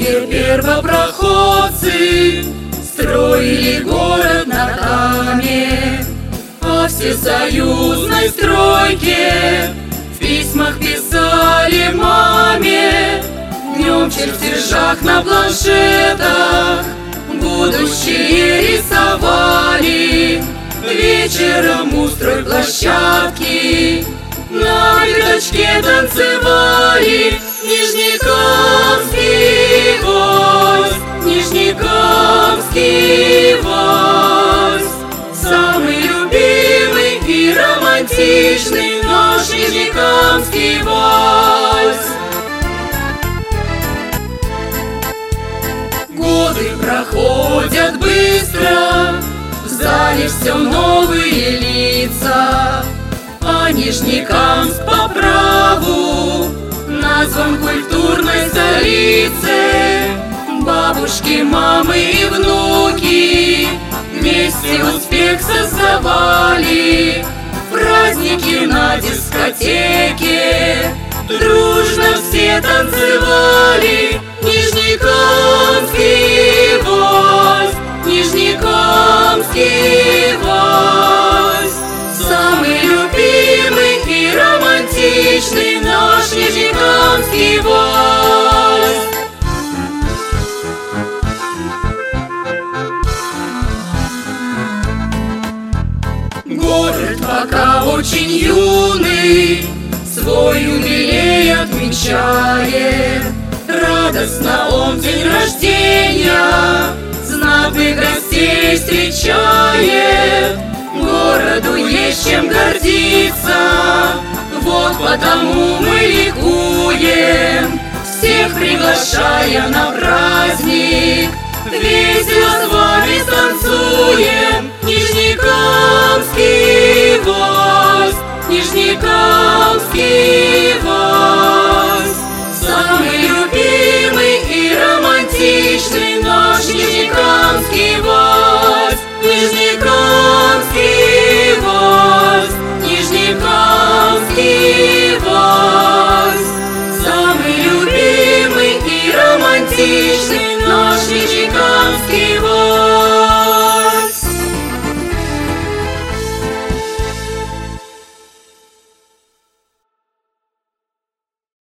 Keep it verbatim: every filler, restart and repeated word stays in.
Где первопроходцы строили город на каме, о всесоюзной стройке в письмах писали маме. Днем в чертежах на планшетах будущее рисовали, вечером у стройплощадки на пятачке танцевали. Нижнекамский вальс, Нижнекамский вальс, самый любимый и романтичный наш Нижнекамский вальс. Годы проходят быстро, в зале все новые лица, а Нижнекамск по праву назван культурной столицей. Бабушки, мамы и внуки вместе успех создавали, праздники на дискотеке дружно все танцевали. Нижнекамский вальс, Нижнекамский вальс, самый любимый и романтичный наш Нижнекамский вальс. Город пока очень юный, свой юбилей отмечает. Радостно он день рождения знатных гостей встречает. Городу есть чем гордиться, вот потому мы ликуем, всех приглашая на праздник, весело с вами становимся.